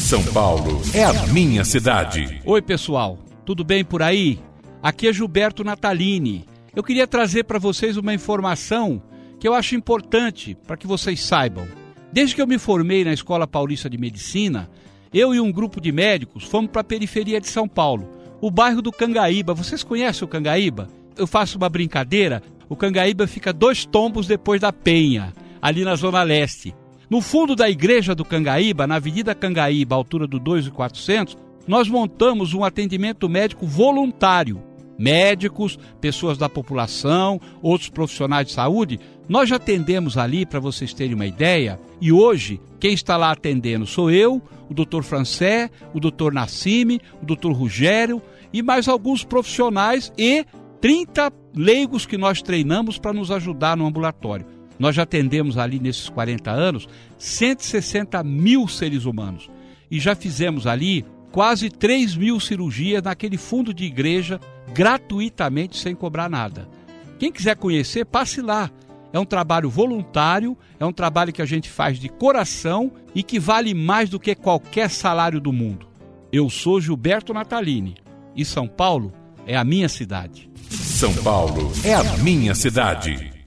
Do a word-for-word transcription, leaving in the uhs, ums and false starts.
São Paulo é a minha cidade. Oi, pessoal, tudo bem por aí? Aqui é Gilberto Natalini. Eu queria trazer para vocês uma informação que eu acho importante para que vocês saibam. Desde que eu me formei na Escola Paulista de Medicina, eu e um grupo de médicos fomos para a periferia de São Paulo, o bairro do Cangaíba. Vocês conhecem o Cangaíba? Eu faço uma brincadeira, o Cangaíba fica dois tombos depois da Penha, ali na Zona Leste. No fundo da igreja do Cangaíba, na Avenida Cangaíba, à altura do dois mil e quatrocentos, nós montamos um atendimento médico voluntário. Médicos, pessoas da população, outros profissionais de saúde, nós já atendemos ali, para vocês terem uma ideia, e hoje quem está lá atendendo sou eu, o doutor Francé, o doutor Nassime, o doutor Rogério e mais alguns profissionais e trinta leigos que nós treinamos para nos ajudar no ambulatório. Nós já atendemos ali nesses quarenta anos cento e sessenta mil seres humanos e já fizemos ali quase três mil cirurgias naquele fundo de igreja gratuitamente, sem cobrar nada. Quem quiser conhecer, passe lá. É um trabalho voluntário, é um trabalho que a gente faz de coração e que vale mais do que qualquer salário do mundo. Eu sou Gilberto Natalini e São Paulo é a minha cidade. São Paulo é a minha cidade.